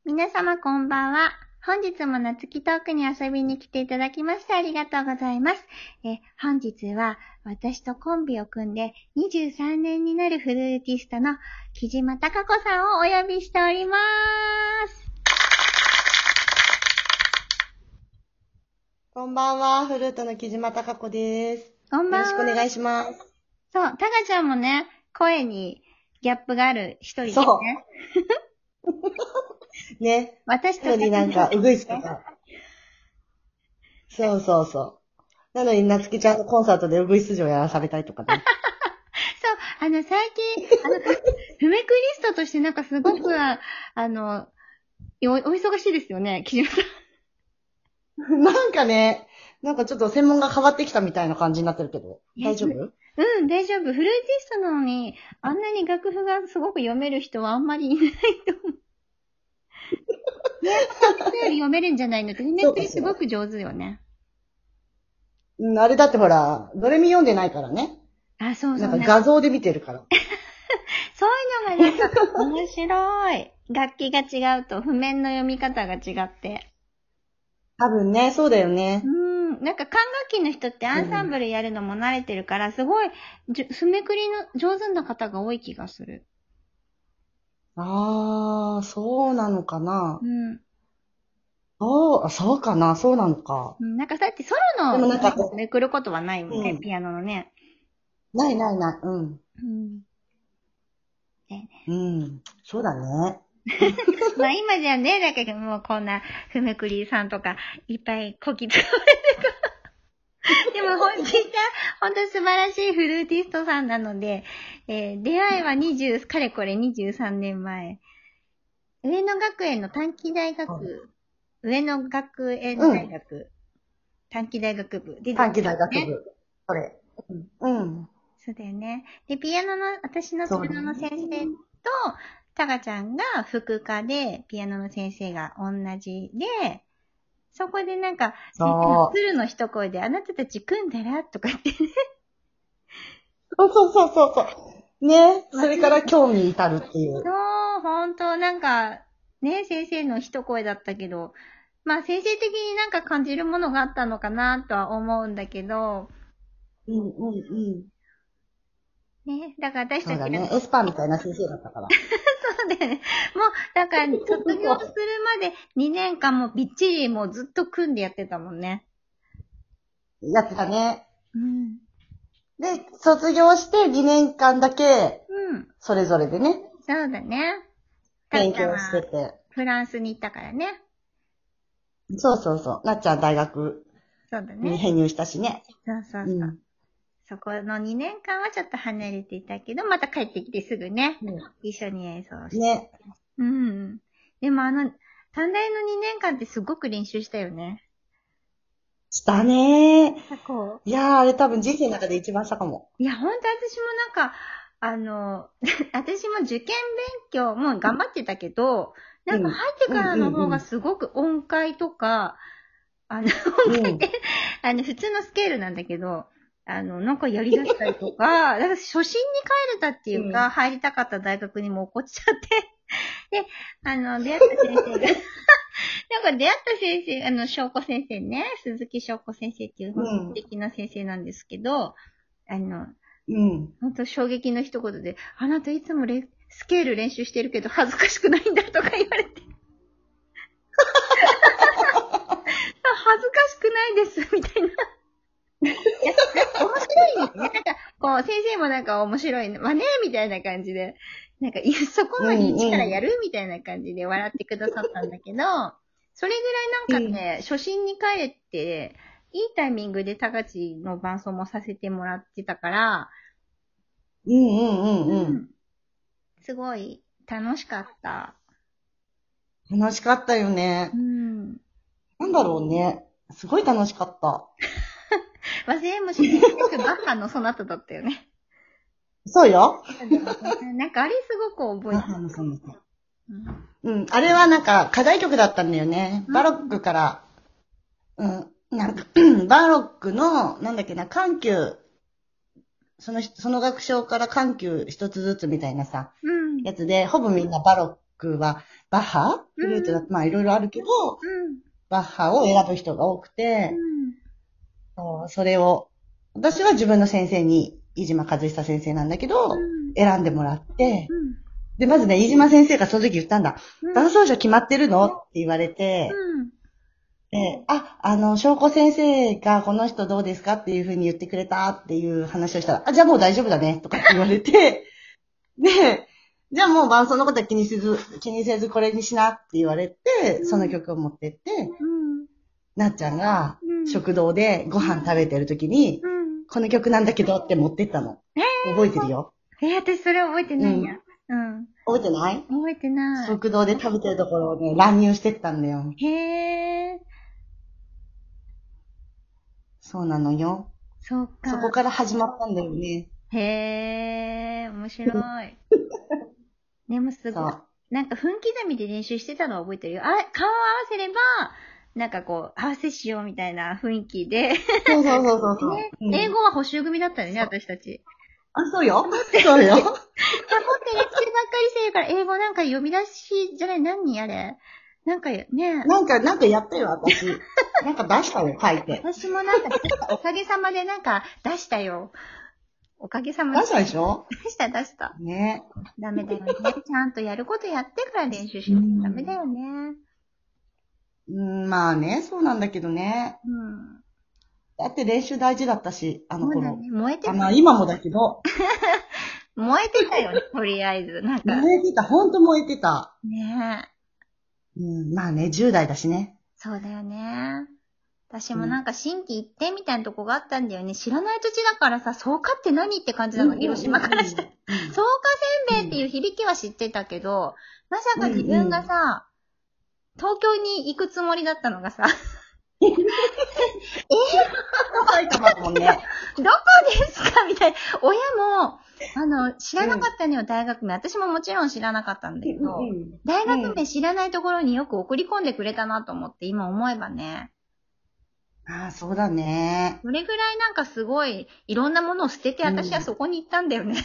皆様こんばんは。本日も夏木トークに遊びに来ていただきましてありがとうございます。本日は私とコンビを組んで23年になるフルーティストの木島貴子さんをお呼びしております。 こんばんは、フルートの木島貴子です。 こんばんは。 よろしくお願いします。 そう、タカちゃんもね、声にギャップがある一人ですね。 そう。ね。 私とになんか、うぐいすとか。そうそうそう。なのに、なつきちゃんのコンサートでうぐいす嬢やらされたりとかね。 そう、最近、フメクリストとしてなんかすごく、お忙しいですよね、木島さん。 なんかね、なんかちょっと専門が変わってきたみたいな感じになってるけど、大丈夫？ うん、大丈夫。フルーティストなのに、あんなに楽譜がすごく読める人はあんまりいないと思う。読めるんじゃないのって、フメクリすごく上手よね。 うん、あれだってほら、ドレミ読んでないからね。 あ、そうそう。 なんか画像で見てるから。 そういうのがなんか面白い。楽器が違うと、譜面の読み方が違って。 多分ね、そうだよね。 なんか管楽器の人ってアンサンブルやるのも慣れてるから、すごい、フメクリの上手な方が多い気がする。 あー、そうなのかな。 うん。 そうかな、そうなのか。 なんかさっきソロのでもなんかめくることはないもんね、ピアノのね。 ない。うん。うん。そうだね。 まあ今じゃね、だけどもうこんなふめくりさんとかいっぱいこき使われてるから。でも本当素晴らしいフルーティストさんなので、出会いはかれこれ23年前。上野学園の短期大学、上野学園大学、短期大学部で、 短期大学部。これ。うん。 そうだよね。で、私のピアノの先生と、タカちゃんが副科で、ピアノの先生が同じで、そこでなんか、先生の鶴の一声で、あなたたち組んだらとか言ってね。 そう。ね。それから興味至るっていう。 そう、ほんと、なんか、ね、先生の一声だったけど、まあ先生的になんか感じるものがあったのかなとは思うんだけど、ね、だから私たちそうだね。エスパーみたいな先生だったから。 そうだよね。もう、だから、卒業するまで2年間もびっちりもうずっと組んでやってたもんね。 やってたね。 うん。 で、卒業して2年間だけ、それぞれでね。 そうだね。 勉強してて。 フランスに行ったからね。 そう。なっちゃん大学に編入したしね。 そう。そこの2年間はちょっと離れていたけど、また帰ってきてすぐね、一緒に演奏して。 ね。 でも短大の2年間ってすごく練習したよね。 したねー。 いやー、あれ多分人生の中で一番したかも。 いや、ほんと私もなんか、私も受験勉強も頑張ってたけど、なんか入ってからの方がすごく音階とか、音階って、普通のスケールなんだけど、なんかやりだしたりとか、だから初心に帰れたっていうか、入りたかった大学にも落っこっちゃって、で、出会った先生が、なんか出会った先生、翔子先生ね、鈴木翔子先生っていう本素敵な先生なんですけど、本当衝撃の一言で、あなたいつもスケール練習してるけど恥ずかしくないんだとか言われて。恥ずかしくないです、みたいな。いや、面白いね。なんか、こう、先生もなんか面白いね。まあね、みたいな感じで。なんか、そこまで一からやるみたいな感じで笑ってくださったんだけど、それぐらいなんかね、初心に帰って、いいタイミングで高知の伴奏もさせてもらってたから、すごい楽しかった。 楽しかったよね。なんだろうね。すごい楽しかった。 忘れもしないバッハのソナタだったよね。 そうよ。 なんかあれすごく覚えてる。バッハのソナタ。 あれはなんか課題曲だったんだよね。バロックから、なんか、バロックの、なんだっけな、緩急、その楽章から緩急一つずつみたいなさ、やつで、ほぼみんなバロックはバッハフルートだとまあいろいろあるけど、 うん。 バッハを選ぶ人が多くて、それを、私は自分の先生に、飯島和久先生なんだけど、選んでもらって、で、まずね、飯島先生がその時言ったんだ。伴奏者決まってるのって言われて、で、翔子先生がこの人どうですかっていう風に言ってくれたっていう話をしたら、じゃあもう大丈夫だね、とかって言われて、で、じゃあもう伴奏のことは気にせずこれにしなって言われて、その曲を持ってって、なっちゃんが食堂でご飯食べてる時に、この曲なんだけどって持ってったの。覚えてるよ。 私それ覚えてないや。 覚えてない？ 覚えてない。 食堂で食べてるところをね、乱入してったんだよ。 へー。 そうなのよ。 そうか。 そこから始まったんだよね。 へー、面白い。でもすごい。なんか分刻みで練習してたのは覚えてるよ。顔を合わせれば、なんかこう、合わせしようみたいな雰囲気で。 そう。 ね、英語は補習組だったよね、私たち。 そうよ。そうよ。 サボって練習ばっかりしてるから、英語なんか読み出しじゃない、何あれ。なんかね。 なんかやったよ、私。なんか出したよ、書いて。 私もなんか、おかげさまでなんか出したよ。おかげさまで。 出したでしょ？ 出した。 ね。 ダメだよね。ちゃんとやることやってから練習しないとダメだよね。 まあね、そうなんだけどね。だって練習大事だったし、あの頃。 そうだね、燃えてた。 まあ今もだけど。 燃えてたよね、とりあえず。なんか。 燃えてた、ほんと燃えてた。 ねえ。まあね、10代だしね。 そうだよね。私もなんか新規一点みたいなとこがあったんだよね。知らない土地だからさ、草加って何って感じなの、広島からしたら。草加せんべいっていう響きは知ってたけど、まさか自分がさ、東京に行くつもりだったのがさ、 埼玉だもんね。 どこですかみたいな。親も、知らなかったのよ、大学名。私ももちろん知らなかったんだけど、大学名知らないところによく送り込んでくれたなと思って、今思えばね。 ああ、そうだね。 それぐらいなんかすごい、いろんなものを捨てて、私はそこに行ったんだよね。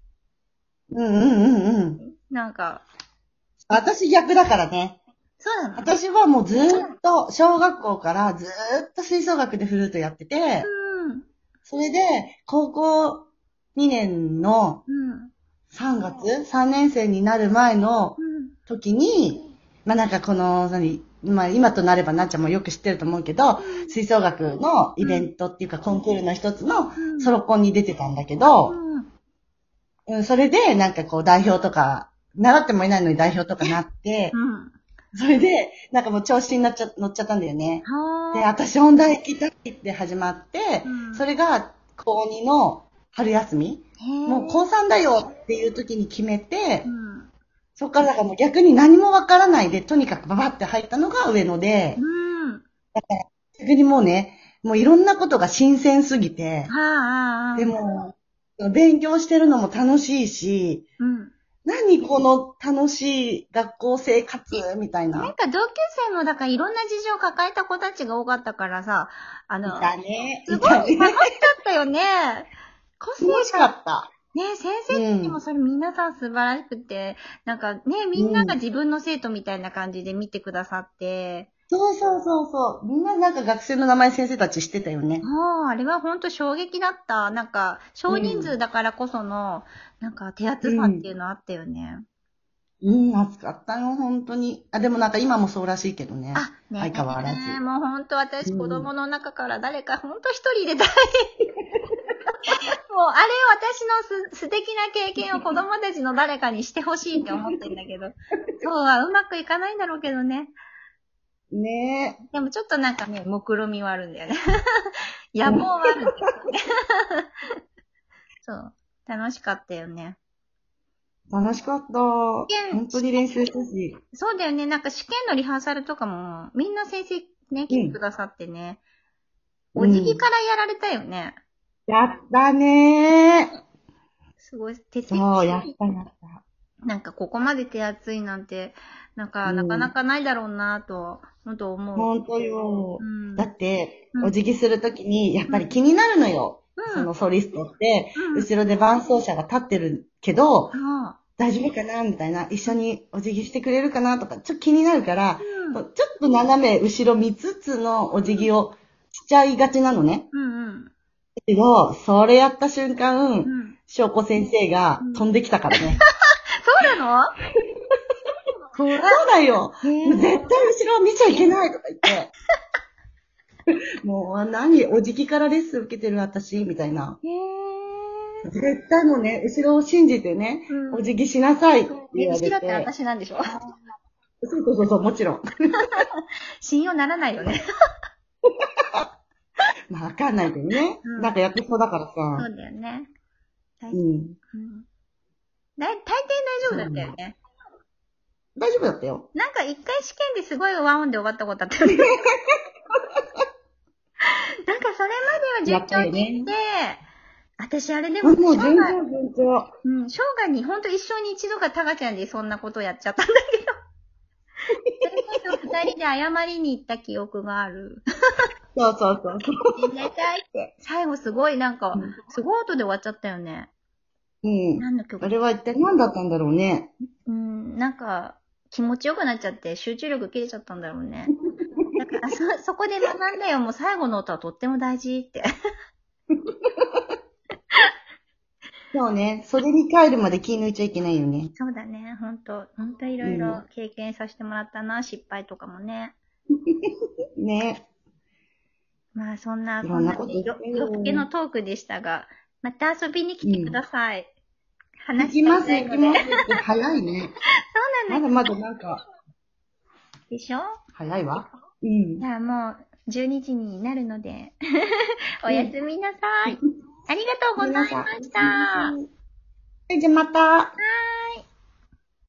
なんか。 私逆だからね。 そうなの？ 私はもうずーっと、小学校からずーっと吹奏楽でフルートやってて、それで、高校2年の3月、3年生になる前の時に、まあなんかこの、まあ今となればなっちゃんもよく知ってると思うけど、吹奏楽のイベントっていうかコンクールの一つのソロコンに出てたんだけど、それでなんかこう代表とか、習ってもいないのに代表とかなって、それで、なんかもう調子に乗っちゃったんだよね。で、私音大行きたいって始まって、それが高2の春休み、もう高3だよっていう時に決めて、そっからだからもう逆に何もわからないで、とにかくババって入ったのが上野で、だから逆にもうね、もういろんなことが新鮮すぎて、でも、勉強してるのも楽しいし、何この楽しい学校生活みたいな。 なんか同級生もだからいろんな事情を抱えた子たちが多かったからさ、 だね。 すごい楽しかったよね。 楽しかった。 ね、先生たちもそれ皆さん素晴らしくて、なんかね、みんなが自分の生徒みたいな感じで見てくださって。 そう。みんななんか学生の名前先生たち知ってたよね。 あれは本当衝撃だった。なんか、少人数だからこその、なんか手厚さっていうのあったよね。 暑かったよ、本当に。でもなんか今もそうらしいけどね。ね、相変わらず。 もう本当私子供の中から誰か本当一人入れたい。もうあれ私の素敵な経験を子供たちの誰かにしてほしいって思ってんだけど。そうはうまくいかないんだろうけどね。 ねえ。 でもちょっとなんかね、目論みはあるんだよね。野望はあるんだよね。そう。楽しかったよね。 楽しかった。本当に練習したし。 そうだよね。なんか試験のリハーサルとかも、みんな先生ね、来てくださってね。お辞儀からやられたよね。 やったねー。 すごい、 そう、やった。 なんかここまで手厚いなんて、なんかなかなかないだろうなと、本当思う。 本当よ。だって、お辞儀するときに、やっぱり気になるのよ。そのソリストって、後ろで伴奏者が立ってるけど、 大丈夫かなみたいな。一緒にお辞儀してくれるかなとか、ちょっと気になるから、ちょっと斜め後ろ見つつのお辞儀をしちゃいがちなのね。だけど、それやった瞬間、翔子先生が飛んできたからね。 そうなの？ そうだよ。絶対後ろ見ちゃいけないとか言って。もう、お辞儀からレッスン受けてる私みたいな。絶対もうね、後ろを信じてね、お辞儀しなさいって言われて。 後ろって私なんでしょ？ そう、もちろん。 信用ならないよね。 まあ、わかんないけどね。なんかやってそうだからさ。 そうだよね。大抵大丈夫だったよね。 大丈夫だったよ。 なんか一回試験ですごいワンオンで終わったことあったよね。なんかそれまでは順調にいって、私あれでも、 もう順調。 生涯にほんと一生に一度がタカちゃんでそんなことやっちゃったんだけど。それこそ二人で謝りに行った記憶がある。 そう。 ごめんなさいって。最後すごいなんか、すごい音で終わっちゃったよね。何の曲？ あれは一体何だったんだろうね。 なんか、気持ちよくなっちゃって集中力切れちゃったんだろうね。だからそこで学んだよ。もう最後の音はとっても大事って。 そうね。それに帰るまで気抜いちゃいけないよね。 そうだね。ほんといろいろ経験させてもらったな。失敗とかもね。 ね。 まあそんな、夜更けのトークでしたが、また遊びに来てください。 行きます。早いね。 そうなんだ。 まだなんか。 でしょ？ 早いわ。 じゃあもう12時になるので、おやすみなさい。ありがとうございました。 じゃあまた。